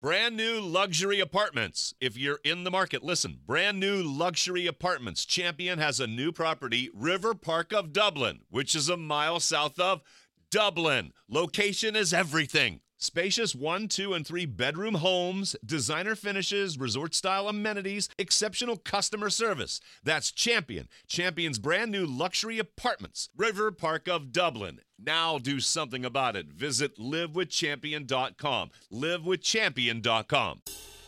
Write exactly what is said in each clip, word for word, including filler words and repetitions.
Brand new luxury apartments. If you're in the market, listen. Brand new luxury apartments. Champion has a new property, River Park of Dublin, which is a mile south of Dublin. Location is everything. Spacious one, two, and three bedroom homes, designer finishes, resort-style amenities, exceptional customer service. That's Champion. Champion's brand new luxury apartments. River Park of Dublin. Now do something about it. Visit live with champion dot com. live with champion dot com.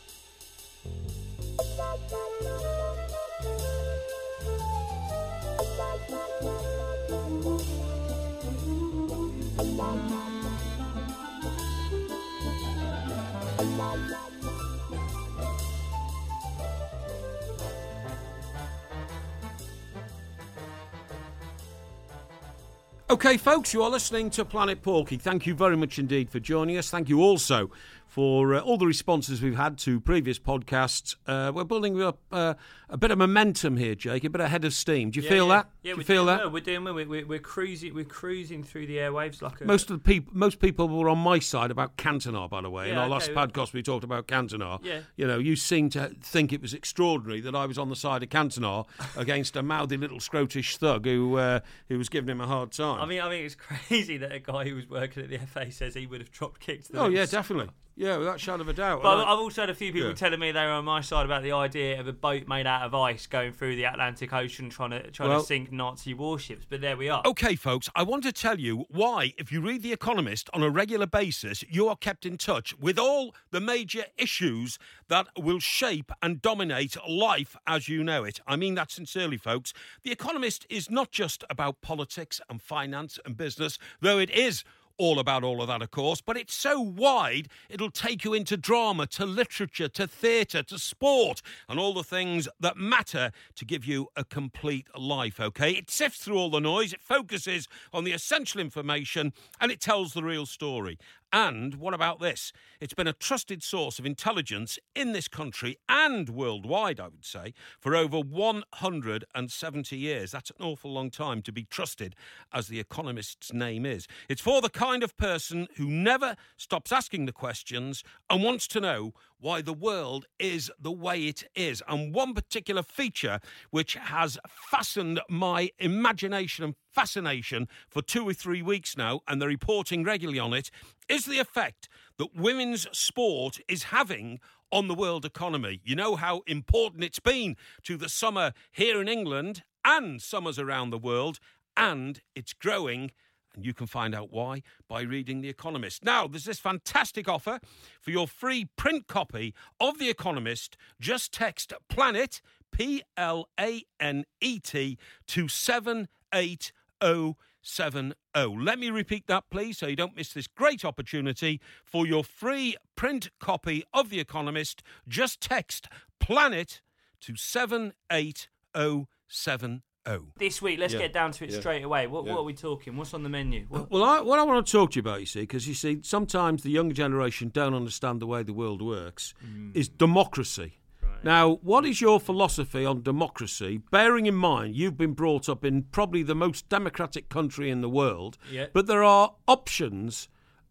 Okay, folks, you are listening to Planet Porky. Thank you very much indeed for joining us. Thank you also for uh, all the responses we've had to previous podcasts. Uh, we're building up uh, a bit of momentum here, Jake, a bit ahead of steam. Do you yeah, feel yeah. that? Yeah, Do we're you feel doing that? well. We're doing well. We're, we're, we're cruising. We're cruising through the airwaves like a... Most of the people, most people were on my side about Cantona, by the way. Yeah, In our okay, last well- podcast, we talked about Cantona. Yeah. You know, you seemed to think it was extraordinary that I was on the side of Cantona against a mouthy little scrotish thug who uh, who was giving him a hard time. I mean, I mean, it's crazy that a guy who was working at the F A says he would have drop kicked the oh little yeah, s- definitely. Yeah, without a shadow of a doubt. But And I- I've also had a few people Yeah. telling me they were on my side about the idea of a boat made out of ice going through the Atlantic Ocean trying to trying Well- to sink Nazi warships. But there we are. Okay, folks, I want to tell you why, if you read The Economist on a regular basis, you are kept in touch with all the major issues that will shape and dominate life as you know it. I mean that sincerely, folks. The Economist is not just about politics and finance and business, though it is all about all of that, of course, but it's so wide, it'll take you into drama, to literature, to theatre, to sport, and all the things that matter to give you a complete life, okay? It sifts through all the noise, it focuses on the essential information, and it tells the real story. And what about this? It's been a trusted source of intelligence in this country and worldwide, I would say, for over one hundred seventy years. That's an awful long time to be trusted, as The Economist's name is. It's for the kind of person who never stops asking the questions and wants to know why the world is the way it is. And one particular feature which has fastened my imagination and fascination for two or three weeks now, and they're reporting regularly on it, is the effect that women's sport is having on the world economy. You know how important it's been to the summer here in England and summers around the world, and it's growing. And you can find out why by reading The Economist. Now, there's this fantastic offer for your free print copy of The Economist. Just text PLANET, P L A N E T, to seven eight oh seven oh. Let me repeat that, please, so you don't miss this great opportunity for your free print copy of The Economist. Just text PLANET to seven eight oh seven oh. This week, let's Yeah. get down to it Yeah. straight away. What, Yeah. what are we talking? What's on the menu? What, Well, I, what I want to talk to you about, you see, because you see, sometimes the younger generation don't understand the way the world works, is democracy. Right. Now, what is your philosophy on democracy, bearing in mind you've been brought up in probably the most democratic country in the world, Yeah. but there are options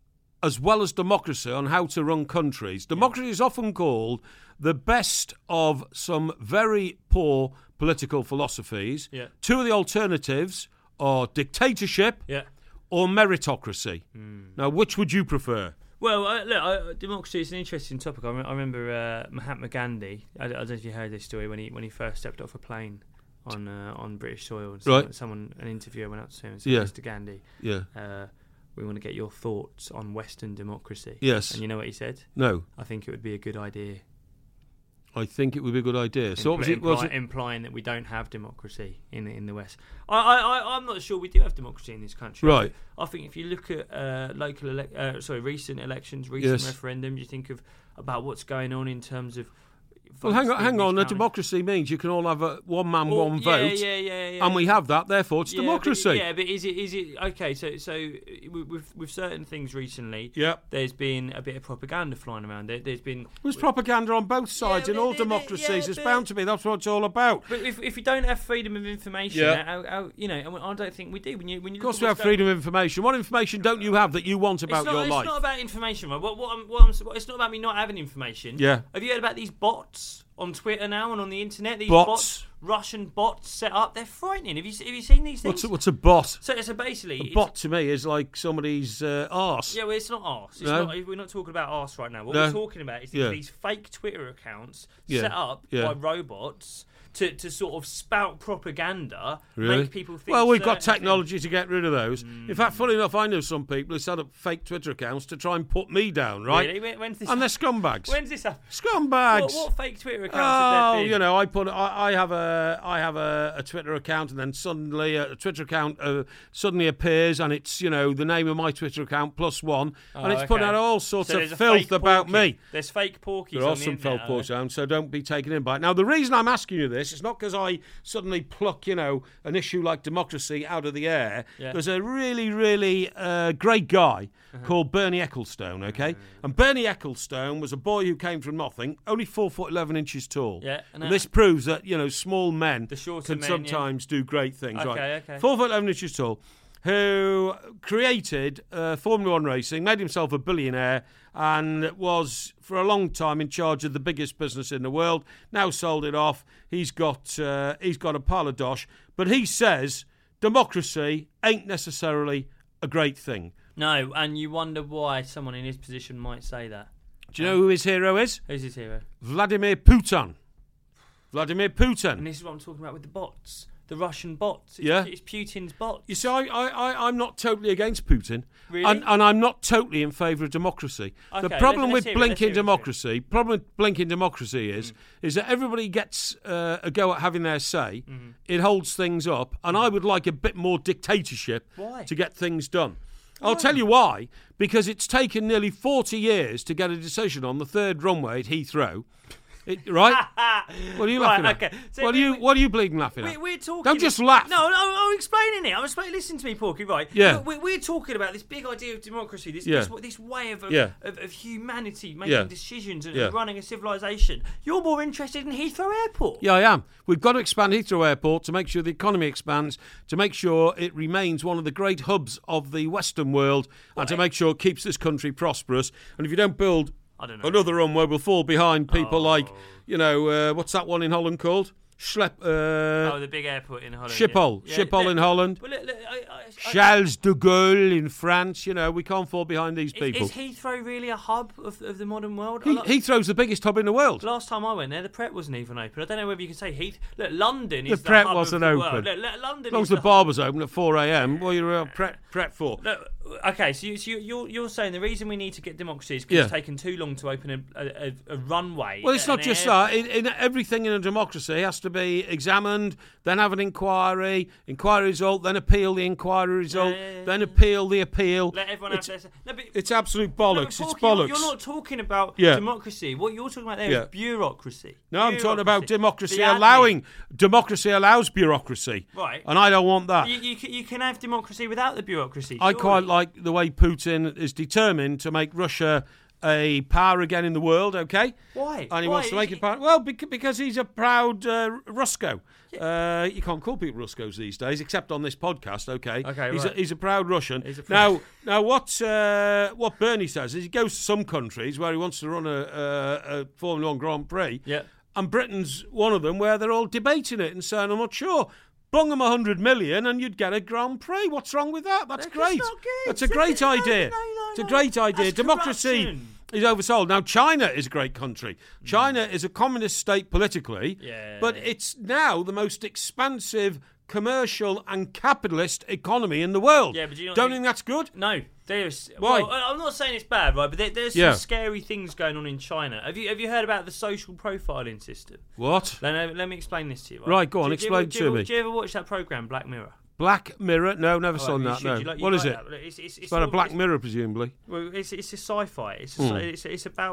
as well as democracy on how to run countries. Democracy is often called the best of some very poor political philosophies. Yeah. Two of the alternatives are dictatorship yeah. or meritocracy. Now, which would you prefer? Well, uh, look, uh, democracy is an interesting topic. I, rem- I remember uh, Mahatma Gandhi. I, I don't know if you heard this story when he when he first stepped off a plane on uh, on British soil. And someone, Right. someone, an interviewer went up to him and said, Yeah. "Mister Gandhi, Yeah. uh, we want to get your thoughts on Western democracy." Yes. And you know what he said? No. I think it would be a good idea. I think it would be a good idea. So what was it? Imply- Was it? implying that we don't have democracy in in the West. I, I, I I'm not sure we do have democracy in this country. Right. I think if you look at uh, local, ele- uh, sorry, recent elections, recent Yes. referendums, you think of about what's going on in terms of, Well, hang on, votes hang in on. each A county. democracy means you can all have a one man, Well, one yeah, vote, yeah, yeah, yeah. and we have that. Therefore, it's Yeah, democracy. But, yeah, but is it is it okay? So so with with certain things recently, Yep. there's been a bit of propaganda flying around. There, there's been There's propaganda on both sides Yeah, in all but- but- democracies. yeah, It's but- bound to be. That's what it's all about. But if, if you don't have freedom of information, Yeah. how, how, you know, and I don't think we do. When you when you Of course, we have freedom of information. What information don't you have that you want It's about not, your it's life? not about information, right? What, what I'm, what I'm, what, it's not about me not having information. Yeah. Have you heard about these bots on Twitter now and on the internet? These Bots? Russian bots set up. They're frightening. Have you have you seen these things? What's a, what's a bot? so, so basically, A it's- bot to me is like somebody's uh, arse. Yeah, well, it's not arse. It's No? not, we're not talking about arse right now. What No. we're talking about is these, Yeah. these fake Twitter accounts Yeah. set up Yeah. by robots to, to sort of spout propaganda, Really? make people think. Well, we've got certain technology to get rid of those. Mm. In fact, funny enough, I know some people who set up fake Twitter accounts to try and put me down, things. right? Really? When- When's this? And they're scumbags. When's this happen? Scumbags. What, what fake Twitter accounts have Oh, there been? you know, I put, I, I have a, I have a, a Twitter account, and then suddenly a, a Twitter account uh, suddenly appears, and it's, you know, the name of my Twitter account plus one, and Oh, it's putting okay. out all sorts So of there's a filth fake about porky. me. There's fake porkies. There on are the some internet, felt are there? pork, so don't be taken in by it. Now, the reason I'm asking you this is not because I suddenly pluck, you know, an issue like democracy out of the air. Yeah. There's a really, really uh, great guy Uh-huh. called Bernie Ecclestone, okay? And Bernie Ecclestone was a boy who came from nothing, only four foot eleven inches tall. Yeah, and And this proves that, you know, small men The shorter can men, sometimes do great things. Okay, right? okay. Four foot eleven inches tall, who created uh, Formula One racing, made himself a billionaire, and was for a long time in charge of the biggest business in the world. Now sold it off. He's got uh, he's got a pile of dosh, but he says democracy ain't necessarily a great thing. No, and you wonder why someone in his position might say that. Do you know who his hero is? Who's his hero? Vladimir Putin. Vladimir And Putin. this is what I'm talking about with the bots, the Russian bots. It's, Yeah. it's Putin's bots. You see, I, I, I, I'm not totally against Putin, Really? and, and I'm not totally in favour of democracy. Okay, the problem let's- let's with hear it, let's blinking hear it, democracy, problem with blinking democracy is, is that everybody gets uh, a go at having their say. Mm-hmm. It holds things up, and I would like a bit more dictatorship Why? to get things done. I'll tell you why. Because it's taken nearly forty years to get a decision on the third runway at Heathrow. It, right? What are you Right, laughing at? okay. So what are we- you we- What are you bleeding laughing We, at? we're talking. Don't just laugh. No, no, I'm explaining it. I'm explaining. Listen to me, Porky. Right? Yeah. We're, we're talking about this big idea of democracy. This Yeah. this, this way of of, Yeah. of of humanity making Yeah. decisions and Yeah. running a civilization. You're more interested in Heathrow Airport. Yeah, I am. We've got to expand Heathrow Airport to make sure the economy expands, to make sure it remains one of the great hubs of the Western world, and to Right. make sure it keeps this country prosperous. And if you don't build I don't know. another runway, we'll fall behind people Oh. like, you know, uh, what's that one in Holland called? Schlep, uh, Oh, the big airport in Holland. Schiphol. yeah. Schiphol look- in Holland. Well, look, look, I, I, I, Charles de Gaulle in France. You know, we can't fall behind these is, people. is Heathrow really a hub of, of the modern world? I He- like- Heathrow's the biggest hub in the world. Last time I went there, the Pret wasn't even open. I don't know whether you can say Heath. Look, London is The Pret hub wasn't of the open. world. Look, look, London As long is as the the bar was open at four a.m., what are you uh, prep, prep for? Look, okay, so, you, so you- you're you're saying the reason we need to get democracy is because Yeah. it's taken too long to open a, a, a, a runway. Well, it's an not just air- that. In, in everything in a democracy has to be examined, then have an inquiry, inquiry result, then appeal the inquiry result, Yeah, yeah, yeah, then yeah. appeal the appeal. Let everyone it's, have their. No, but, it's absolute no, bollocks. but it's Porky, bollocks. You're, you're not talking about Yeah. democracy. What you're talking about there is Yeah. bureaucracy. no, I'm talking about Bureaucracy. democracy The admin. allowing. Democracy allows bureaucracy. Right. And I don't want that. You, you, can- you can have democracy without the bureaucracy. I surely. quite like the way Putin is determined to make Russia a power again in the world, okay? Why? And he Why? wants to make Is it power. Well, bec- because he's a proud uh, Rusko. Uh, you can't call people Ruskos these days, except on this podcast, okay? Okay, he's, right. a, he's a proud Russian. He's a proud- now, now what uh, what Bernie says is he goes to some countries where he wants to run a, a, a Formula One Grand Prix, Yeah. and Britain's one of them where they're all debating it and saying, I'm not sure. Bung them one hundred million and you'd get a Grand Prix. What's wrong with that? That's That's great. not good. That's a great No, idea. no, no, it's a no. great idea. That's Democracy corruption. is oversold. Now, China is a great country. China is a communist state politically, Yeah. but it's now the most expansive commercial and capitalist economy in the world. Yeah, but do you not don't think- think that's good? No, there's. Why? Well, I'm not saying it's bad, right? But there, there's Yeah. some scary things going on in China. Have you have you heard about the social profiling system? What? Let, me- let me explain this to you. Right, Right, go on, Do- do you ever- explain do you to ever- me. Do you ever watch that program, Black Mirror? Black Mirror? No, never Oh, saw you that. should. No. You like- you What is like it? that. It's, it's, it's It's about a sort of- Black it's- Mirror, presumably. Well, it's it's a sci-fi. It's a, Hmm. sci- it's, it's about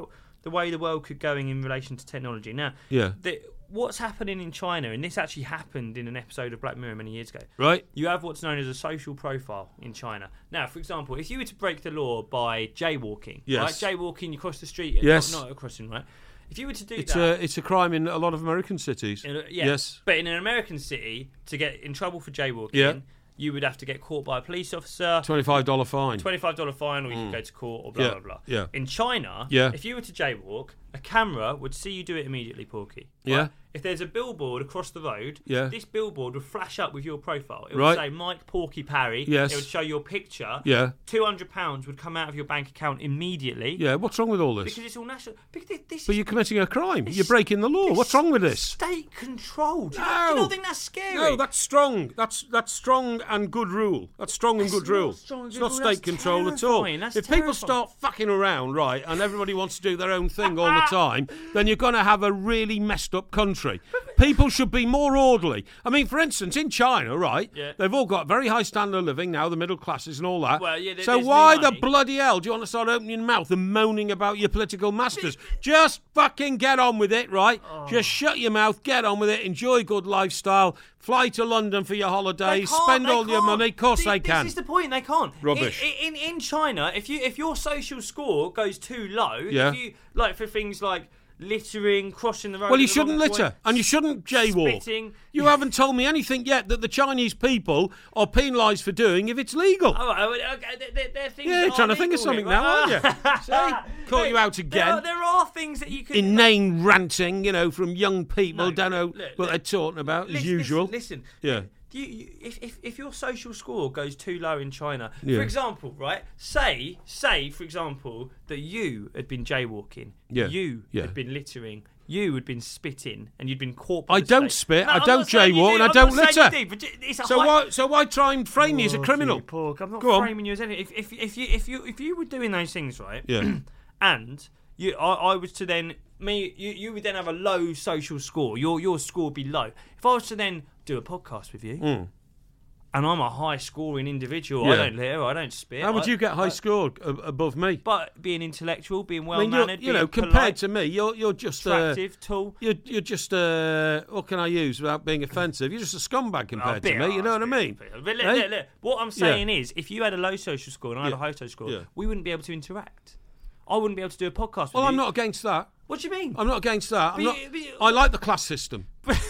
the way the world could going in relation to technology. Now, Yeah. the, what's happening in China, and this actually happened in an episode of Black Mirror many years ago. Right. You have what's known as a social profile in China. Now, for example, if you were to break the law by jaywalking, Yes. right? Jaywalking, you cross the street, Yes. not, not a crossing, right? If you were to do It's that, a it's a crime in a lot of American cities. in a- yeah, Yes. but in an American city, to get in trouble for jaywalking, Yeah. you would have to get caught by a police officer, Twenty-five dollar fine. twenty-five dollars fine, or you could go to court, or blah, Yeah, blah, blah. yeah. In China, Yeah. if you were to jaywalk, a camera would see you do it immediately, Porky. right? Yeah. If there's a billboard across the road, Yeah. this billboard would flash up with your profile. It would Right. say Mike Porky Parry. Yes. It would show your picture. Yeah. two hundred pounds would come out of your bank account immediately. Yeah. What's wrong with all this? Because it's all national. Because this, this But is you're committing a crime. It's- You're breaking the law. it's What's wrong with this? state controlled. Do you, No. not, do you not think that's scary? No, that's strong. That's that's strong and good rule. That's strong and That's good not rule. strong and It's good not rule, state that's control at all. terrifying, that's If people terrifying. start fucking around, right, and everybody wants to do their own thing all the time, then you're going to have a really messed up country. People should be more orderly. I mean, for instance, in China, right, Yeah. they've all got very high standard of living now, the middle classes and all that. Well, yeah, there- so there's why new the money. bloody hell do you want to start opening your mouth and moaning about your political masters? Just fucking get on with it, right? Oh. Just shut your mouth, get on with it, enjoy a good lifestyle, fly to London for your They holidays, can't, spend they all your can't. money. Of course Thi- they can. This is the point. They can't. Rubbish. In, in, in China, if you if your social score goes too low, Yeah. if you like for things like littering, crossing the road. Well, you at the shouldn't wrong litter, point, and you shouldn't jaywalk. spitting. You haven't told me anything yet that the Chinese people are penalised for doing if it's legal. Oh, right, well, okay, there, there, there are things Yeah, that you're trying to aren't think of legal something here, now, aren't right? you? See? Caught you out There again. are, there are things that you can. Inane ranting, you know, from young people, No, don't know look, what look, they're talking about, as listen, usual. Listen, listen. Yeah. Do you, you, if, if if your social score goes too low in China, Yeah. for example, right? Say say for example that you had been jaywalking, Yeah. you Yeah. had been littering, you had been spitting, and you'd been caught. I By the don't state. spit, No, I I'm don't not saying you jaywalk, do, and I I'm don't not saying litter. you do, but it's a So high- why, so why try and frame me as a Oh, criminal? gee, Pork, I'm not Go on. framing you as anything. If, if if you if you if you were doing those things right, Yeah. and you I, I was to then me you, you would then have a low social score. Your your score would be low. If I was to then do a podcast with you. Mm. And I'm a high-scoring individual. Yeah. I don't litter. I don't spit. How would I- you get high I- score a- above me? But being intellectual, being I mean, you're, well-mannered, you know, being compared polite, to me, you're you're just uh, attractive, tall. you're you're just uh, what can I use without being offensive? You're just a scumbag compared Oh, to bit- me. You oh, know what I bit- mean? bit- But look, Hey? look, look. What I'm saying is, if you had a low social score and I had Yeah. a high social score, Yeah. we wouldn't be able to interact. I wouldn't be able to do a podcast with Well, you. I'm not against that. What do you mean? I'm not against that. I'm But not. you- but you- I like the class system.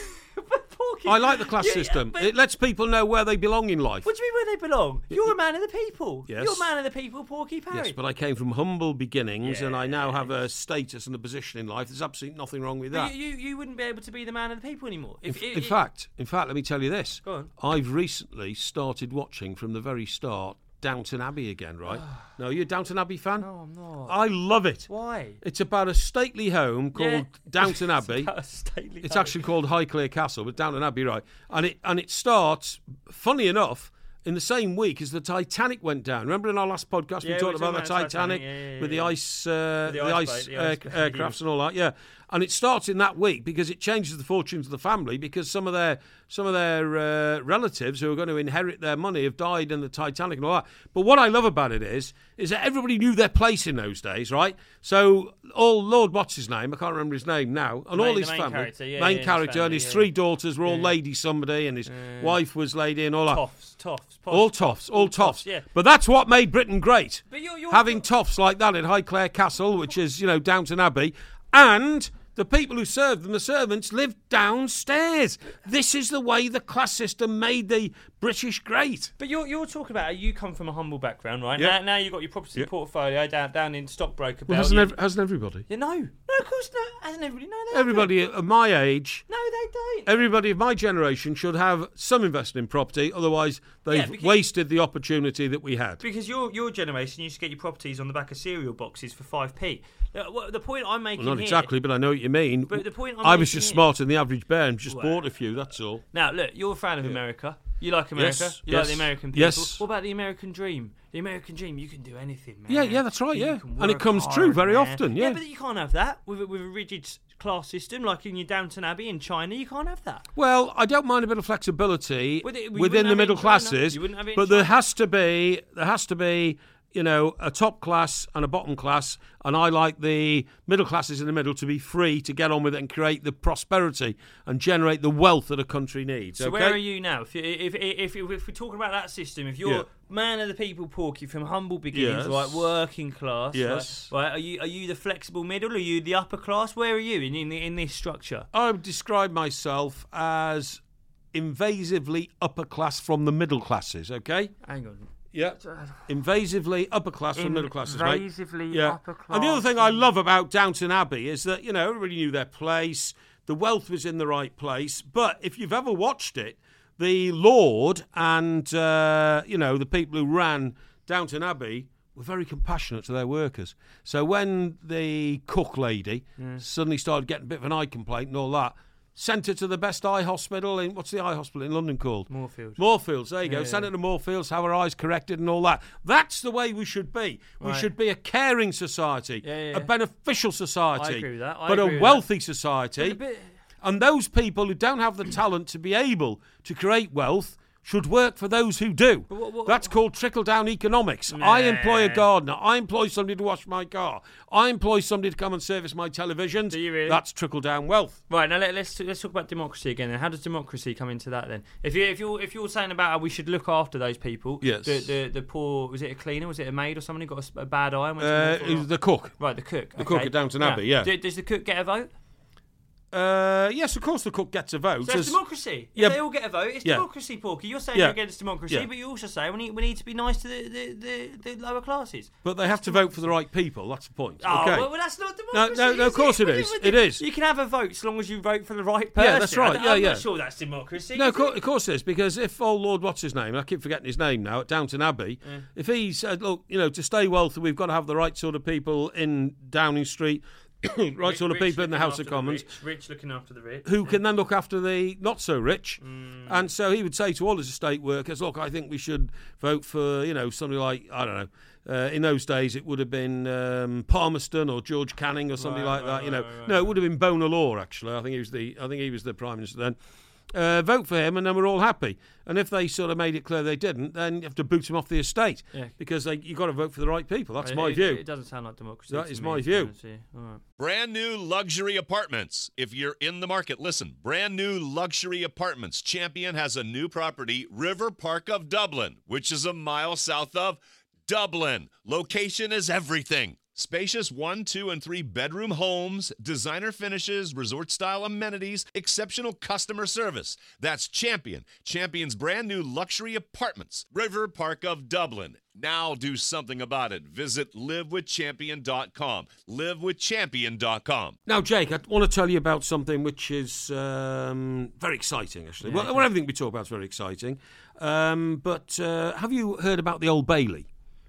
But Porky- I like the class Yeah, system. but- It lets people know where they belong in life. What do you mean where they belong? You're a man of the people. Yes. You're a man of the people, Porky Parry. Yes, but I came from humble beginnings, and I now Yeah. have a status and a position in life. There's absolutely nothing wrong with But that. you, you, you wouldn't be able to be the man of the people anymore. In, If, in if- fact, in fact, let me tell you this. Go on. I've recently started watching from the very start Downton Abbey again. Right? No, you a Downton Abbey fan? No, I'm not. I love it. Why? It's about a stately home called Yeah. Downton Abbey. About a stately It's home. actually called Highclere Castle, but Downton Abbey, right? And it and it starts, funny enough, in the same week as the Titanic went down. Remember in our last podcast Yeah, we talked we were about the talking about Titanic, Titanic, yeah, yeah, with the yeah. ice, uh, With the, the ice, ice boat, the uh, ice boat, aircrafts and all that. Yeah, and it starts in that week because it changes the fortunes of the family because some of their some of their uh, relatives who are going to inherit their money have died in the Titanic and all that. But what I love about it is is that everybody knew their place in those days, right? So all Lord what's his name? I can't remember his name now, and The all main- his the main family, character, yeah, main yeah, his character, and family, his yeah. three daughters were all Yeah. lady somebody, and his wife was lady, and all that. Toffs, toffs, posh, All toffs, all toffs. yeah. But that's what made Britain great. But you're, you're Having toffs like that at Highclere Castle, which is, you know, Downton Abbey, and the people who served them, the servants, lived downstairs. This is the way the class system made the British great. But you're you're talking about you come from a humble background, right? Yeah. Now, now you've got your property Yeah. portfolio down down in stockbroker. Well, belt. hasn't, You- ev- hasn't everybody? Yeah, no, no, of course not. Hasn't everybody? No, they Everybody of my age, haven't. No, they don't. everybody of my generation should have some investment in property, otherwise they've Yeah, because- wasted the opportunity that we had. Because your your generation used to get your properties on the back of cereal boxes for five p. Uh, well, the point I'm making Well, not here, exactly, but I know what you mean. But the point I'm I was making just here- smarter than the average bear and just Well. bought a few, that's all. Now, look, you're a fan of America. You like America. Yes, you like yes, the American people. yes. What about the American dream? The American dream, you can do anything, man. Yeah, yeah, that's right, You yeah. can And it work comes hard, true very man. often, yeah. but you can't have that with a, with a rigid s- class system like in your Downton Abbey in China. You can't have that. Well, I don't mind a bit of flexibility With it- you within wouldn't the have it middle in China. classes, You wouldn't have it in but there China. has to be there has to be you know, a top class and a bottom class, and I like the middle classes in the middle to be free to get on with it and create the prosperity and generate the wealth that a country needs. So okay? where are you now? If, you, if, if, if, if we're talking about that system, if you're Yeah. man of the people, Porky, from humble beginnings, Yes. right, working class, Yes. right, right, are you are you the flexible middle? Are you the upper class? Where are you in in, in this structure? I would describe myself as invasively upper class from the middle classes, okay? Hang on. Yeah. Invasively upper class from middle classes, mate. Invasively Yeah. upper class. And the other thing I love about Downton Abbey is that, you know, everybody knew their place, the wealth was in the right place, but if you've ever watched it, the Lord and, uh, you know, the people who ran Downton Abbey were very compassionate to their workers. So when the cook lady Yeah. suddenly started getting a bit of an eye complaint and all that, sent her to the best eye hospital in, what's the eye hospital in London called? Moorfield. Moorfields, there you go. Yeah, Sent yeah. her to Moorfields, have her eyes corrected and all that. That's the way we should be. We Right. should be a caring society, Yeah, yeah, yeah. a beneficial society, I agree with that. I but agree a with wealthy But society. a bit- And those people who don't have the talent to be able to create wealth should work for those who do. But what- what- That's called trickle-down economics. I employ a Nah. gardener. I employ somebody to wash my car. I employ somebody to come and service my televisions. Do you really? That's trickle-down wealth. Right, now let, let's let's talk about democracy again. Then, how does democracy come into that? Then, if you if you if you're saying about how we should look after those people, Yes. the the, the poor, was it a cleaner, was it a maid or someone who got a s- a, bad eye? And went to Uh, the hospital? is the cook. right, the cook, the cook okay. at Downton Abbey, yeah. Do- does the cook get a vote? Uh, yes, of course the cook gets a vote. So it's As- democracy. If Yeah, they all get a vote, it's yeah. democracy, Porky. You're saying Yeah. you're against democracy, Yeah. but you also say we need we need to be nice to the the, the, the lower classes. But they have to vote for the right people. That's the point. Oh, okay. well, well, that's not democracy. no, no, of is course it What is. what It is. You can have a vote as long as you vote for the right person. Yeah, that's right. I, Yeah, I'm yeah. not sure that's democracy. No, is of course, it? of course it is, because if old Lord, what's his name? I keep forgetting his name now, at Downton Abbey, Yeah. if he said, look, you know, to stay wealthy, we've got to have the right sort of people in Downing Street, right Rich- sort of rich people in the looking House after of the Commons, Rich, rich looking after the rich. who can then look after the not so rich. Mm. And so he would say to all his estate workers, look, I think we should vote for, you know, somebody like, I don't know, uh, in those days it would have been um, Palmerston or George Canning or somebody Right, like right, that, you know. right, right, no, it would have been Bonar Law, actually. I think he was the I think he was the Prime Minister then. Uh, vote for him and then we're all happy. And if they sort of made it clear they didn't, then you have to boot him off the estate. Yeah. Because they, you've got to vote for the right people. That's It- my it, view. It doesn't sound like democracy. That to is me, my to be view. honest with you. All right. Brand new luxury apartments. If you're in the market, listen. Brand new luxury apartments. Champion has a new property, River Park of Dublin, which is a mile south of Dublin. Location is everything. Spacious one, two, and three bedroom homes, designer finishes, resort style amenities, exceptional customer service. That's Champion. Champion's brand new luxury apartments, River Park of Dublin. Now do something about it. Visit live with champion dot com. live with champion dot com. Now, Jake, I want to tell you about something which is um, very exciting, actually. Yeah, well, okay. well, everything we talk about is very exciting. Um, but uh, have you heard about the Old Bailey?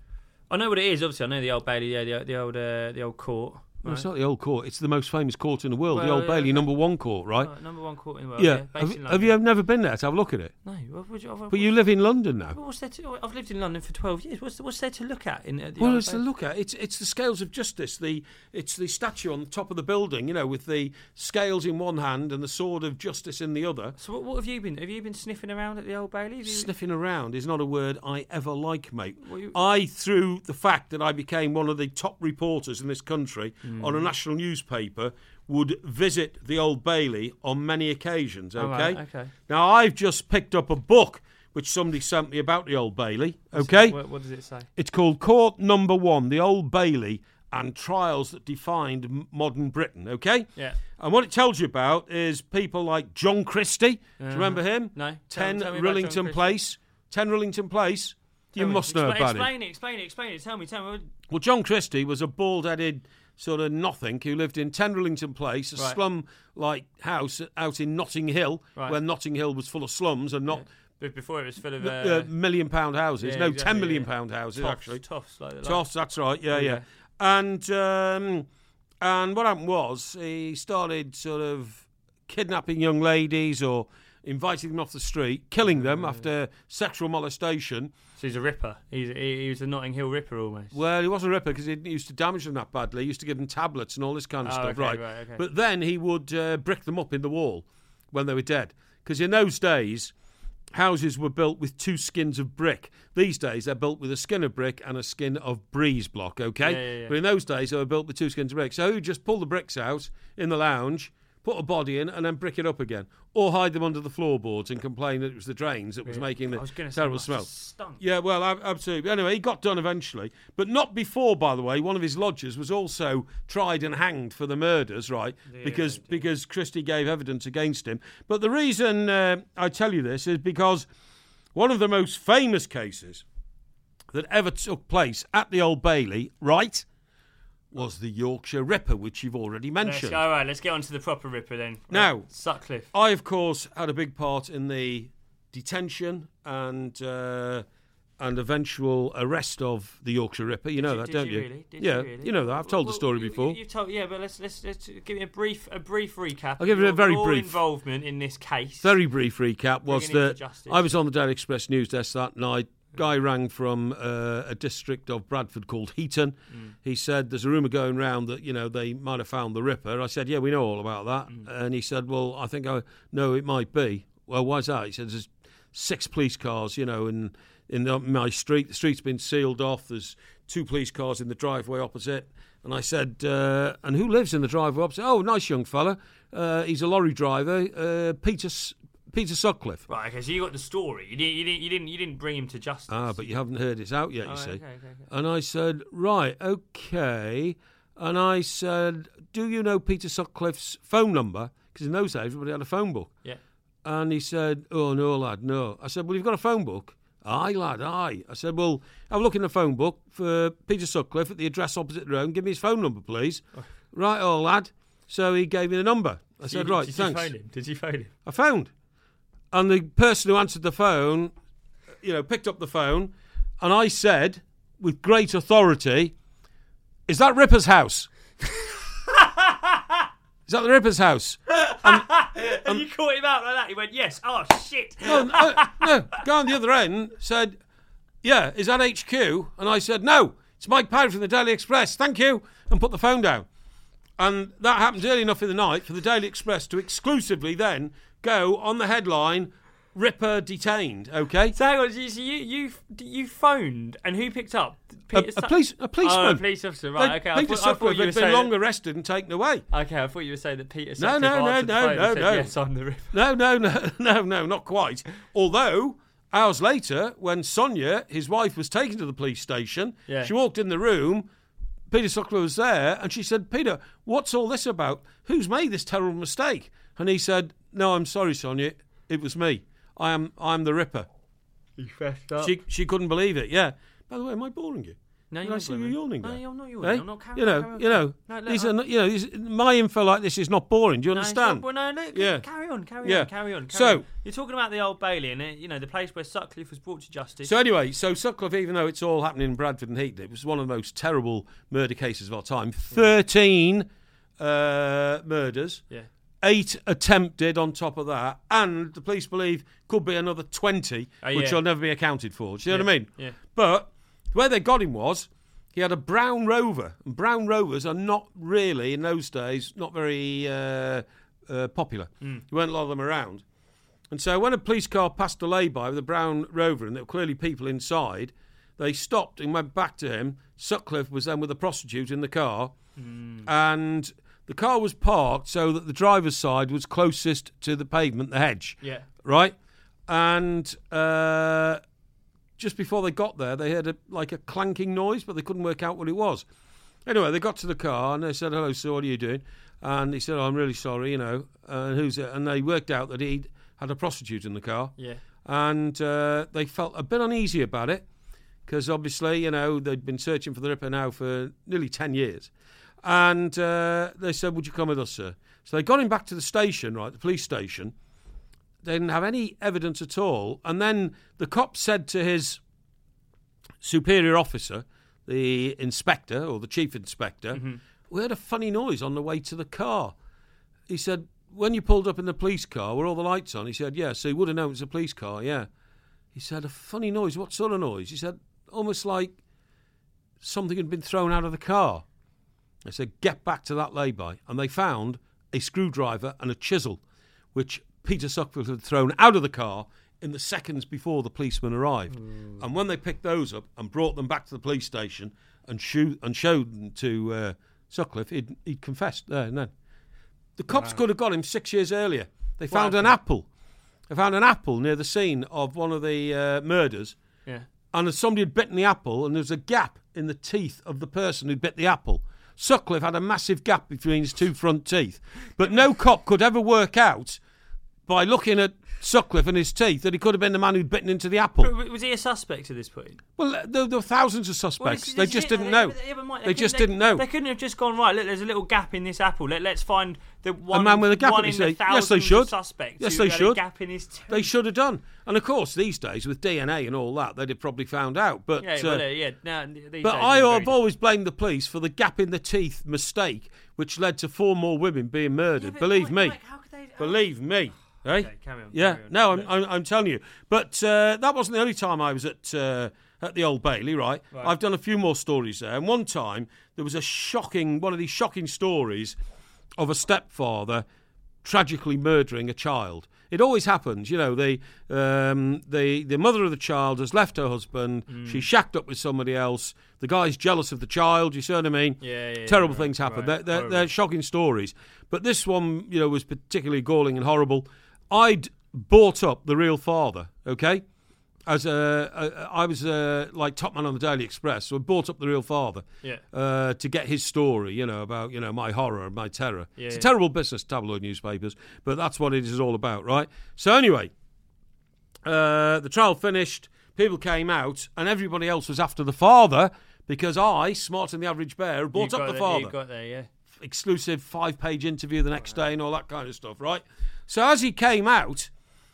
I know what it is. Obviously, I know the Old Bailey, yeah, the, the old uh, the old court. No, it's right? not the Old Court. It's the most famous court in the world, the Well, Old yeah, Bailey, okay. number one court, right? Uh, number one court in the world. yeah. Yeah, based Have, in have London. you never been there to have a look at it? No. What would you, what, But you live in London now. What's there to, I've lived in London for twelve years. What's, what's there to look at in at the Well, Old it's to Bailey? look at. It's it's the scales of justice. The it's the statue on the top of the building, you know, with the scales in one hand and the sword of justice in the other. So what, what have you been? Have you been sniffing around at the Old Bailey? Have you, Sniffing around is not a word I ever like, mate. What you- I, through the fact that I became one of the top reporters in this country Hmm. on a national newspaper, would visit the Old Bailey on many occasions, okay? Oh, right, okay. Now, I've just picked up a book which somebody sent me about the Old Bailey, okay? What, what does it say? It's called Court Number One, the Old Bailey and Trials That Defined M- Modern Britain, okay? Yeah. And what it tells you about is people like John Christie. Do you Uh, remember him? no. Tell- ten tell me about John Rillington Christie. Place. ten Rillington Place. You Tell me. must know Expla- about him. Explain it, explain it, explain it. Tell me, tell me. Well, John Christie was a bald-headed sort of nothing who lived in ten Rillington Place, a Right. slum-like house out in Notting Hill, Right. where Notting Hill was full of slums and not But before it was full of... uh, Uh, million-pound houses. yeah, no, exactly, ten million yeah. pound houses, toffs, actually. Toffs, like, like, Toffs, that's right, yeah, yeah. Okay. And um, and what happened was he started sort of kidnapping young ladies or inviting them off the street, killing them after sexual molestation. So he's a ripper. He's, he, he was a Notting Hill ripper almost. Well, he wasn't a ripper because he didn't used to damage them that badly. He used to give them tablets and all this kind of Oh, stuff, okay, right? right, okay. But then he would uh, brick them up in the wall when they were dead. Because in those days, houses were built with two skins of brick. These days, they're built with a skin of brick and a skin of breeze block, okay? Yeah, yeah, yeah. But in those days, they were built with two skins of brick. So you just pull the bricks out in the lounge, put a body in, and then brick it up again. Or hide them under the floorboards and complain that it was the drains that was Yeah. making the I was gonna say, terrible must smell. have stunk. Yeah, well, ab- absolutely. Anyway, he got done eventually. But not before, by the way, one of his lodgers was also tried and hanged for the murders, right? Yeah, because yeah. because Christie gave evidence against him. But the reason uh, I tell you this is because one of the most famous cases that ever took place at the Old Bailey, right, was the Yorkshire Ripper, which you've already Let's, mentioned. all right, let's get on to the proper Ripper then. Now- Right, Sutcliffe. I, of course, had a big part in the detention and uh, and eventual arrest of the Yorkshire Ripper. You know Did that, did don't you? you? Really? Did yeah, you, really? you know that. I've told Well, the story you- before. You, you've told, yeah, but let's let's let's give me a brief a brief recap. I'll give of it a your- very your brief. involvement in this case. Very brief recap was Bringing it to that justice. I was on the Daily Express news desk that night. Guy rang from uh, a district of Bradford called Heaton. Mm. He said, there's a rumour going round that, you know, they might have found the Ripper. I said, yeah, we know all about that. Mm. And he said, well, I think I know it might be. Well, why's that? He said, there's six police cars, you know, in, in the, my street. The street's been sealed off. There's two police cars in the driveway opposite. And I said, uh, and who lives in the driveway opposite? Oh, nice young fella. Uh, he's a lorry driver, uh, Peter S- Peter Sutcliffe. Right, okay, so you got the story. You didn't, you didn't, you didn't, you didn't bring him to justice. Ah, but you haven't heard it's out yet, you Oh, see. okay, okay, okay. And I said, right, okay. And I said, do you know Peter Sutcliffe's phone number? Because in those days, everybody had a phone book. Yeah. And he said, oh, no, lad, no. I said, well, you've got a phone book? Aye, lad, aye. I said, well, have a look in the phone book for Peter Sutcliffe at the address opposite the road. Give me his phone number, please. Oh. Right, oh, lad. So he gave me the number. I So said, you- right, did thanks. You phone him? Did you phone him? I phoned. And the person who answered the phone, you know, picked up the phone, and I said, with great authority, is that Ripper's house? Is that the Ripper's house? And you caught him out like that. He went, yes. Oh, shit. No, no, no. Guy on the other end said, yeah, is that H Q? And I said, no, it's Mike Powell from the Daily Express. Thank you. And put the phone down. And that happened early enough in the night for the Daily Express to exclusively then go on the headline, Ripper detained, okay? So hang on, so you, so you, you, you phoned, and who picked up? A, Peter a, Sut- police, a policeman. Oh, a police officer, right, They- okay. I Peter thought, I thought Sutcliffe you were had been saying long that, arrested and taken away. Okay, I thought you were saying that Peter No, Sutcliffe no, no, answered the no, phone and no, said, no. yes, I'm the Ripper. No, no, no, no, no, not quite. Although, hours later, when Sonia, his wife, was taken to the police station, Yeah. she walked in the room, Peter Sutcliffe was there, and she said, Peter, what's all this about? Who's made this terrible mistake? And he said, no, I'm sorry, Sonia, it was me. I am I'm the Ripper. You fessed up. She she couldn't believe it, yeah. By the way, am I boring you? No, Did you're I not see you boring. yawning No, there? you're not yawning. Eh? I'm not carrying You know, on, carry on. you know, No, look, these I- are not, you know, these, my info like this is not boring. Do you No, it's understand? not- well, no, look, Yeah. carry on, carry Yeah. on, carry on. Carry So- on. You're talking about the Old Bailey and, uh, you know, the place where Sutcliffe was brought to justice. So anyway, so Sutcliffe, even though it's all happening in Bradford and Heaton, it was one of the most terrible murder cases of our time. Thirteen uh, murders, yeah. eight attempted on top of that, and the police believe could be another twenty, Oh, which yeah. will never be accounted for. Do you know what I mean? Yeah. But where they got him was he had a brown Rover, and brown Rovers are not really in those days not very uh, uh, popular. Mm. There weren't a lot of them around. And so when a police car passed a lay-by with a brown Rover and there were clearly people inside, they stopped and went back to him. Sutcliffe was then with a prostitute in the car. Mm. And the car was parked so that the driver's side was closest to the pavement, the hedge. Yeah. Right? And uh, just before they got there, they heard a, like a clanking noise, but they couldn't work out what it was. Anyway, they got to the car and they said, hello, sir, what are you doing? And he said, oh, I'm really sorry, you know. And who's it? And they worked out that he'd had a prostitute in the car. Yeah. And uh, they felt a bit uneasy about it because obviously, you know, they'd been searching for the Ripper now for nearly ten years. And uh, they said, would you come with us, sir? So they got him back to the station, right, the police station. They didn't have any evidence at all. And then the cop said to his superior officer, the inspector or the chief inspector, Mm-hmm. we heard a funny noise on the way to the car. He said, when you pulled up in the police car, were all the lights on? He said, yeah. So he would have known it was a police car, yeah. He said, a funny noise. What sort of noise? He said, almost like something had been thrown out of the car. They said, get back to that lay-by. And they found a screwdriver and a chisel, which Peter Sutcliffe had thrown out of the car in the seconds before the policeman arrived. Mm. And when they picked those up and brought them back to the police station and, shoot, and showed them to uh, Sutcliffe, he'd, he'd confessed there and then. The cops wow. could have got him six years earlier. They found an apple. They found an apple near the scene of one of the uh, murders. Yeah. And somebody had bitten the apple, and there was a gap in the teeth of the person who'd bit the apple. Sutcliffe had a massive gap between his two front teeth. But no cop could ever work out, by looking at Sutcliffe and his teeth, that he could have been the man who'd bitten into the apple. But was he a suspect at this point? Well, there, there were thousands of suspects. Well, this, this they just didn't they, know. They, they, they, they just didn't know. They couldn't have just gone, right, look, there's a little gap in this apple. Let, let's find the one, a man with a gap one in his the teeth. Yes, they should. Suspects yes, who they had should. A gap in his teeth. They should have done. And, of course, these days, with D N A and all that, they'd have probably found out. But yeah, uh, well, uh, yeah, no, these but days I have very... always blamed the police for the gap in the teeth mistake, which led to four more women being murdered. Yeah, Believe Mike, me. Mike, how could they, how... Believe me. Hey? Okay, carry on, yeah, carry on. no, I'm, I'm, I'm telling you. But uh, that wasn't the only time I was at uh, at the Old Bailey, right? right? I've done a few more stories there. And one time, there was a shocking, one of these shocking stories of a stepfather tragically murdering a child. It always happens, you know, the, um, the, the mother of the child has left her husband, mm. she's shacked up with somebody else, the guy's jealous of the child, you see what I mean? Yeah, yeah, Terrible yeah, things right, happen. right, they're, they're, they're shocking stories. But this one, you know, was particularly galling and horrible. I'd bought up the real father, okay? As a, a I was uh, like top man on the Daily Express, so I bought up the real father yeah. uh, to get his story, you know, about, you know, my horror and my terror. Yeah, it's yeah. a terrible business, tabloid newspapers, but that's what it is all about, right? So anyway, uh, the trial finished, people came out, and everybody else was after the father because I, smarter than the average bear, bought you up the there, father. You got there, yeah. Exclusive five-page interview the next day and all that kind of stuff, right? So as he came out,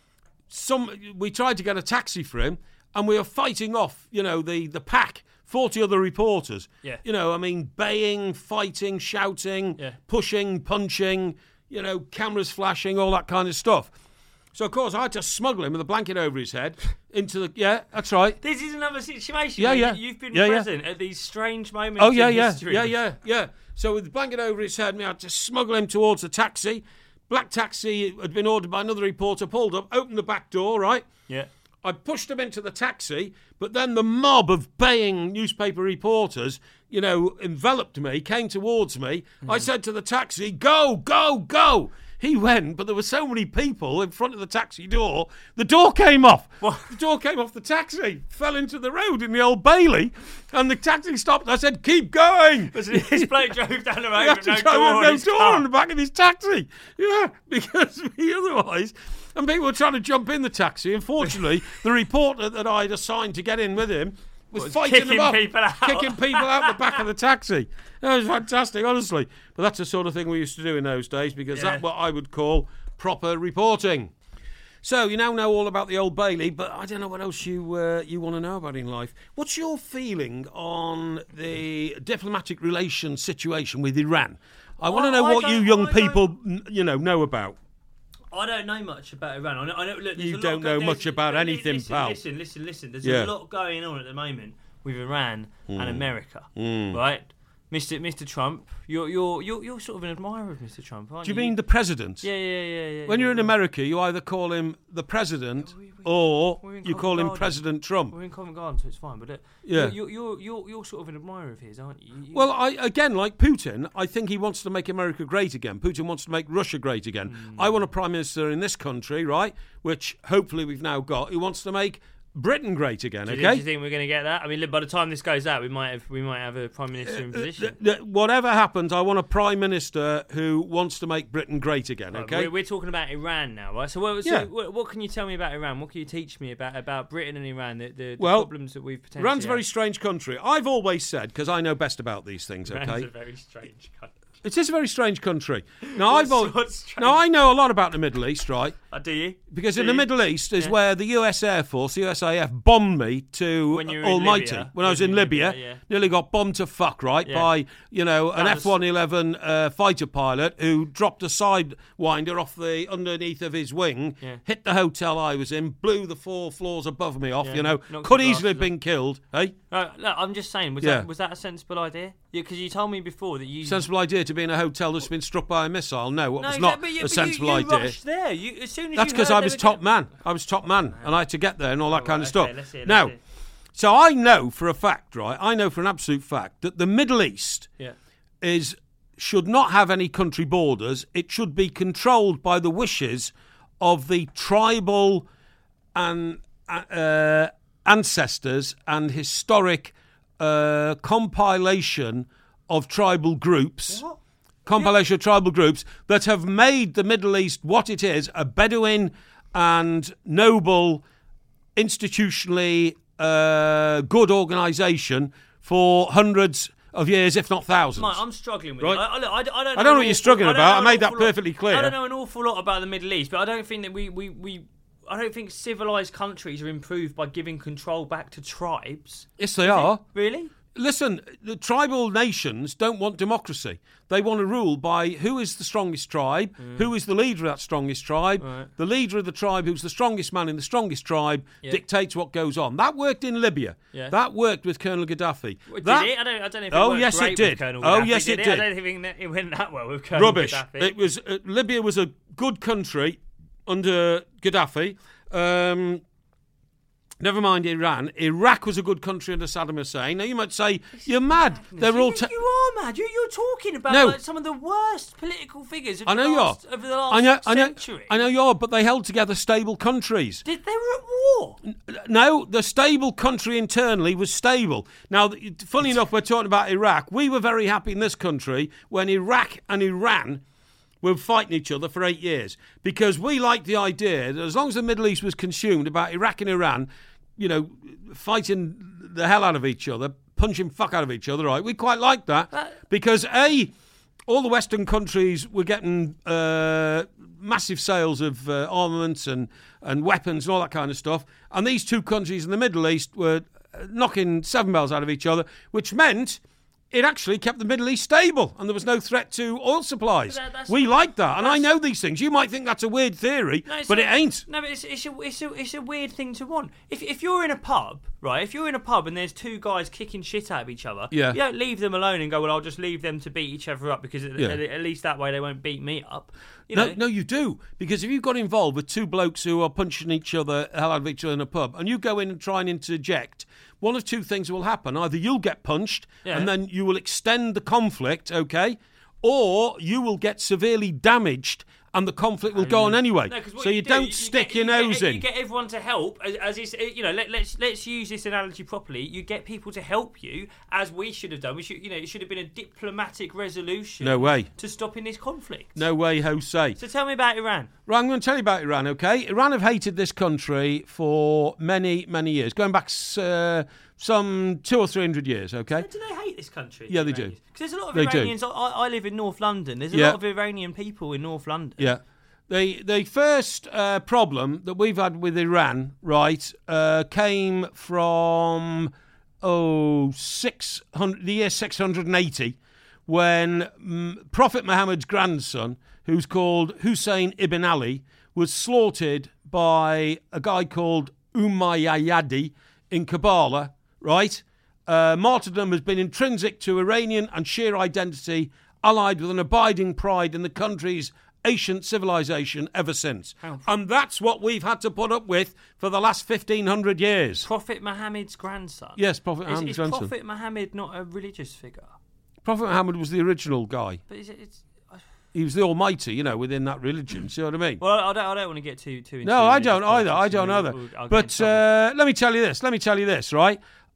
some we tried to get a taxi for him, and we were fighting off, you know, the, the pack, forty other reporters. Yeah. You know, I mean, baying, fighting, shouting, yeah. pushing, punching, you know, cameras flashing, all that kind of stuff. So, of course, I had to smuggle him with a blanket over his head into the... Yeah, that's right. This is another situation yeah, where yeah. you've been yeah, present yeah. at these strange moments oh, yeah, in yeah, history. yeah, yeah, yeah. So with the blanket over his head, I had to smuggle him towards the taxi. Black taxi had been ordered by another reporter, pulled up, opened the back door, right? Yeah. I pushed him into the taxi, but then the mob of baying newspaper reporters, you know, enveloped me, came towards me. Mm. I said to the taxi, go, go, go. He went, but there were so many people in front of the taxi door, the door came off. What? The door came off the taxi, fell into the road in the Old Bailey, and the taxi stopped. I said, keep going. This bloke drove down the road with with no to door, on, no his door car. on the back of his taxi. Yeah, because he otherwise... And people were trying to jump in the taxi. Unfortunately, the reporter that I'd assigned to get in with him was, was fighting kicking them off, people out. kicking people out the back of the taxi. It was fantastic, honestly. But that's the sort of thing we used to do in those days because yeah. that's what I would call proper reporting. So you now know all about the Old Bailey, but I don't know what else you uh, you want to know about in life. What's your feeling on the diplomatic relations situation with Iran? I want to know I what you don't- young I people don't- you know know about. I don't know much about Iran. I know, I know, look, there's You a lot don't go- know there's- much about li- anything, listen, pal. Listen, listen, listen. There's Yeah. a lot going on at the moment with Iran Mm. and America, Mm. right? Mister Mister Trump, you're you're you're you're sort of an admirer of Mister Trump, aren't Do you? you mean the president? Yeah, yeah, yeah, yeah. When yeah, you're in yeah. America, you either call him the president We- we- or we're in you call him Covent Garden. President Trump. We're in Covent Garden, so it's fine. But uh, Yeah. you're, you're you're you're sort of an admirer of his, aren't you? You- Well, I again, like Putin, I think he wants to make America great again. Putin wants to make Russia great again. Mm. I want a prime minister in this country, right, which hopefully we've now got, who wants to make Britain great again, do you, okay? do you think we're going to get that? I mean, look, by the time this goes out, we might have we might have a prime minister in position. Th- th- Whatever happens, I want a prime minister who wants to make Britain great again, Right, okay? we're, we're talking about Iran now, right? So, what, so Yeah. what, what can you tell me about Iran? What can you teach me about, about Britain and Iran? The, the, the Well, problems that we've potentially. Iran's a very had? strange country. I've always said, because I know best about these things, Iran's okay? a very strange country. It is a very strange country. Now, What's- I've al- what's strange? now I know a lot about the Middle East, right? Oh, do you? Because Do in the you? Middle East is Yeah. where the U S Air Force, the U S A F, bombed me to When you were in Almighty. Libya. When I was When in you were in Libya, Libya, yeah. nearly got bombed to fuck, right, Yeah. by, you know, an That was- F one eleven uh, fighter pilot who dropped a sidewinder off the underneath of his wing, Yeah. hit the hotel I was in, blew the four floors above me off, Yeah. you know. Knocked Could the easily have glasses been killed, eh? No, look, I'm just saying, was Yeah. that was that a sensible idea? Yeah, because you told me before that you... Sensible idea to be in a hotel that's been struck by a missile? No, it no, was exactly, not but you, a but sensible you, you idea. rushed there. You, as soon as That's because I was top man. I was top man, and I had to get there and all that oh, kind right, of okay, stuff. let's hear, let's now, hear. so I know for a fact, right? I know for an absolute fact that the Middle East yeah. is should not have any country borders. It should be controlled by the wishes of the tribal and uh, ancestors and historic uh, compilation of tribal groups. What? Compilation yeah. of tribal groups that have made the Middle East what it is, a Bedouin and noble, institutionally uh, good organisation for hundreds of years, if not thousands. Mate, I'm struggling with right? it. I, I, I, I don't know, I don't know what you're struggling I about. I made that lot, perfectly clear. I don't know an awful lot about the Middle East, but I don't think that we, we, we I don't think civilised countries are improved by giving control back to tribes. Yes, they Is are. it? Really? Listen, the tribal nations don't want democracy. They want to rule by who is the strongest tribe, mm. who is the leader of that strongest tribe. Right. The leader of the tribe, who's the strongest man in the strongest tribe, yeah. dictates what goes on. That worked in Libya. Yeah. That worked with Colonel Gaddafi. Well, that, did it? I don't, I don't know if it oh, worked yes, great it did. with Colonel Oh, Gaddafi, yes, did it it did. I don't think it went that well with Colonel Rubbish. Gaddafi. It was uh, Libya was a good country under Gaddafi. Um, Never mind Iran. Iraq was a good country under Saddam Hussein. Now, you might say, you're mad. Madness. They're all... You, Ta- you are mad. You, you're talking about No. like, some of the worst political figures of, I the, know last, you are. of the last I know, I know, century. I know you are, but they held together stable countries. Did, they were at war. No, the stable country internally was stable. Now, funny enough, we're talking about Iraq. We were very happy in this country when Iraq and Iran were fighting each other for eight years because we liked the idea that as long as the Middle East was consumed about Iraq and Iran, you know, fighting the hell out of each other, punching fuck out of each other, right? We quite liked that That- because, A, all the Western countries were getting uh, massive sales of uh, armaments and, and weapons and all that kind of stuff. And these two countries in the Middle East were knocking seven bells out of each other, which meant it actually kept the Middle East stable and there was no threat to oil supplies. That- that's- we like that. And I that's- know these things. You might think that's a weird theory, No, it's but a- it ain't. No, but it's it's a, it's a it's a weird thing to want. If if you're in a pub, right? If you're in a pub and there's two guys kicking shit out of each other, Yeah. you don't leave them alone and go, well, I'll just leave them to beat each other up because at, Yeah. at, at least that way they won't beat me up. You No, know? no, you do. Because if you got involved with two blokes who are punching each other, hell out of each other in a pub, and you go in and try and interject, one of two things will happen. Either you'll get punched, Yeah. and then you will extend the conflict, okay? Or you will get severely damaged, and the conflict will go on anyway. No, 'cause what so you, do, don't stick get, your you nose get, in. You get everyone to help, as, as is, you know. Let, let's let's use this analogy properly. You get people to help you, as we should have done. We should, you know, it should have been a diplomatic resolution. No way. To stopping this conflict. No way, Jose. So tell me about Iran. Right, I'm going to tell you about Iran, okay? Iran have hated this country for many, many years, going back uh, some two or three hundred years, okay? Do they hate this country? Yeah, they do. Because there's a lot of They do. Iranians. I, I live in North London. There's a Yeah. lot of Iranian people in North London. Yeah. The the first uh, problem that we've had with Iran, right, uh, came from oh six hundred the year six hundred eighty, when um, Prophet Muhammad's grandson, who's called Hussein ibn Ali, was slaughtered by a guy called Umayyadi in Kabbalah, right? Uh, martyrdom has been intrinsic to Iranian and Shia identity, allied with an abiding pride in the country's ancient civilization ever since. How- And that's what we've had to put up with for the last fifteen hundred years. Prophet Muhammad's grandson. Yes, Prophet Is, Muhammad's is grandson. Prophet Muhammad not a religious figure? Prophet Muhammad was the original guy. But is it? It's, He was the almighty, you know, within that religion. See what I mean? well, I don't. I don't want to get too too. Into No, I religious don't either. I politics. don't We'll- either. we'll- I'll get in But trouble. uh, let me tell you this. Let me tell you this, right?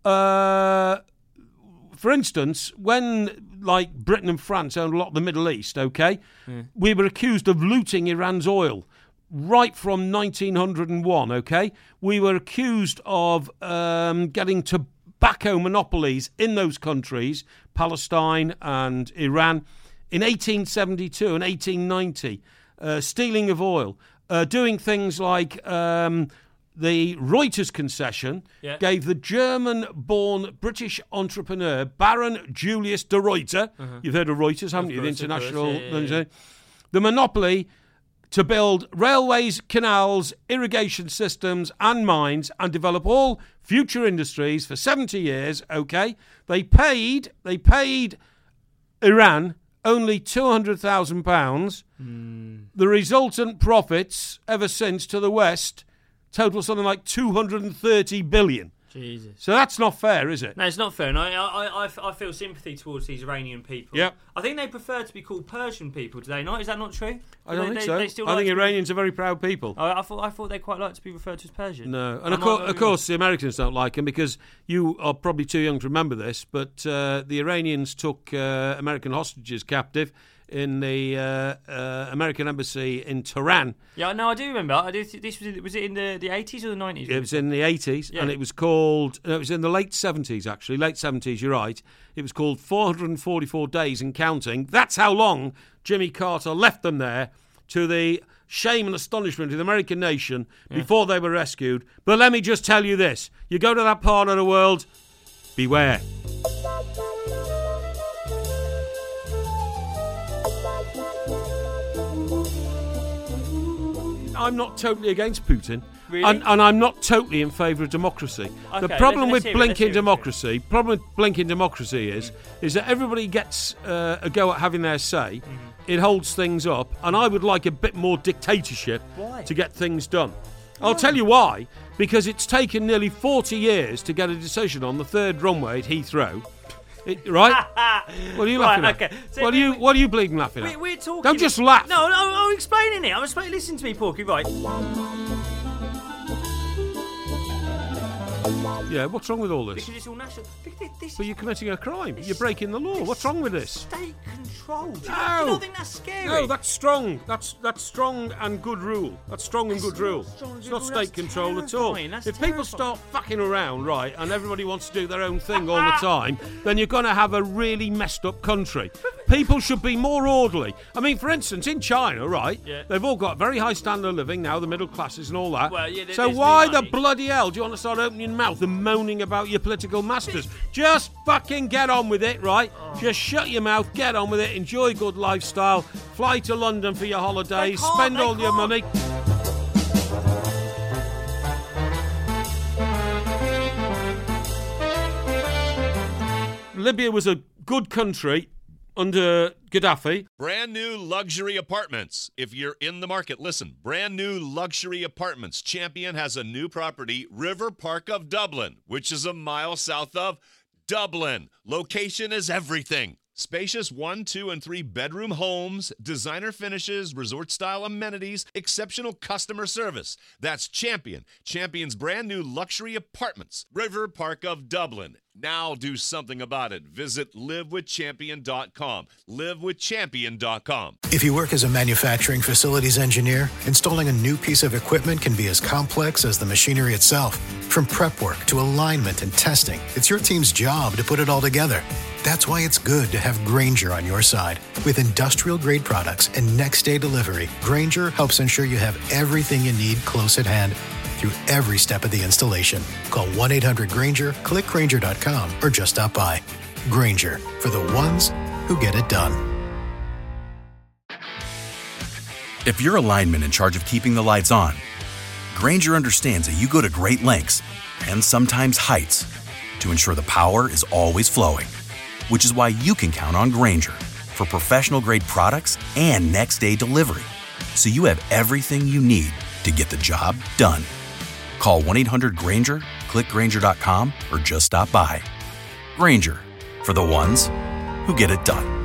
Uh, for instance, when, like, Britain and France owned a lot of the Middle East, okay, we were accused of looting Iran's oil right from nineteen oh one, okay? We were accused of um, getting tobacco monopolies in those countries, Palestine and Iran, in eighteen seventy-two and eighteen ninety, uh, stealing of oil, uh, doing things like um, the Reuters concession Yeah. gave the German-born British entrepreneur Baron Julius de Ruyter, you've heard of Reuters, haven't Of you? course, the of course, international, yeah, yeah, yeah. the monopoly to build railways, canals, irrigation systems and mines and develop all future industries for seventy years, okay? They paid, they paid Iran only two hundred thousand pounds. Mm. The resultant profits ever since to the West total something like two hundred thirty billion. Jesus. So that's not fair, is it? No, it's not fair. And I, I, I, I feel sympathy towards these Iranian people. Yep. I think they prefer to be called Persian people, do they not? Is that not true? I don't they, think they, so. They still I like think Iranians be... are very proud people. I, I thought I thought they quite like to be referred to as Persian. No. And of, co- of course, the Americans don't like them because you are probably too young to remember this, but uh, the Iranians took uh, American hostages captive in the uh, uh, American embassy in Tehran. Yeah, no, I do remember. I do. This was was it in the the eighties or the nineties? It was in the eighties, yeah. And it was called. No, it was in the late seventies, actually. Late seventies. You're right. It was called four hundred forty-four days and counting. That's how long Jimmy Carter left them there, to the shame and astonishment of the American nation, yeah. before they were rescued. But let me just tell you this: you go to that part of the world, beware. I'm not totally against Putin, really? and, and I'm not totally in favour of democracy. Okay, the problem let's, let's with it, blinking democracy, problem with blinking democracy is, mm. is that everybody gets uh, a go at having their say. Mm-hmm. It holds things up, and I would like a bit more dictatorship why? to get things done. Why? I'll tell you why. Because it's taken nearly forty years to get a decision on the third runway at Heathrow. It, right? What are you right, laughing okay. at? So what are you we, What are you bleeding laughing we, at? We're talking. Don't just laugh. No, no, I'm explaining it. I'm explaining. Listen to me, Porky. Right. Yeah. What's wrong with all this? Because it's all national. This but you're committing a crime. You're breaking the law. What's wrong with this? State control. Do you, no. not, do you not think that's scary? No, that's strong. That's that's strong and good rule. That's strong and good rule. It's not state control at all. If people start fucking around, right, and everybody wants to do their own thing all the time, then you're going to have a really messed up country. People should be more orderly. I mean, for instance, in China, right, yeah. they've all got a very high standard of living now, the middle classes and all that. Well, yeah, so why the bloody hell do you want to start opening your mouth and moaning about your political masters? Just fucking get on with it, right? Oh. Just shut your mouth, get on with it, enjoy a good lifestyle, fly to London for your holidays, spend all your money. Libya was a good country under Gaddafi. Brand new luxury apartments. If you're in the market, listen. Brand new luxury apartments. Champion has a new property, River Park of Dublin, which is a mile south of Dublin. Location is everything. Spacious one, two, and three bedroom homes, designer finishes, resort-style amenities, exceptional customer service. That's Champion. Champion's brand new luxury apartments. River Park of Dublin. Now do something about it. Visit live with champion dot com. live with champion dot com. If you work as a manufacturing facilities engineer, installing a new piece of equipment can be as complex as the machinery itself. From prep work to alignment and testing, it's your team's job to put it all together. That's why it's good to have Grainger on your side. With industrial-grade products and next-day delivery, Grainger helps ensure you have everything you need close at hand through every step of the installation. Call one eight hundred Grainger, click Grainger dot com, or just stop by. Grainger, for the ones who get it done. If you're a lineman in charge of keeping the lights on, Grainger understands that you go to great lengths, and sometimes heights, to ensure the power is always flowing. Which is why you can count on Grainger for professional-grade products and next-day delivery, so you have everything you need to get the job done. Call one eight hundred Grainger, click Grainger dot com, or just stop by. Grainger, for the ones who get it done.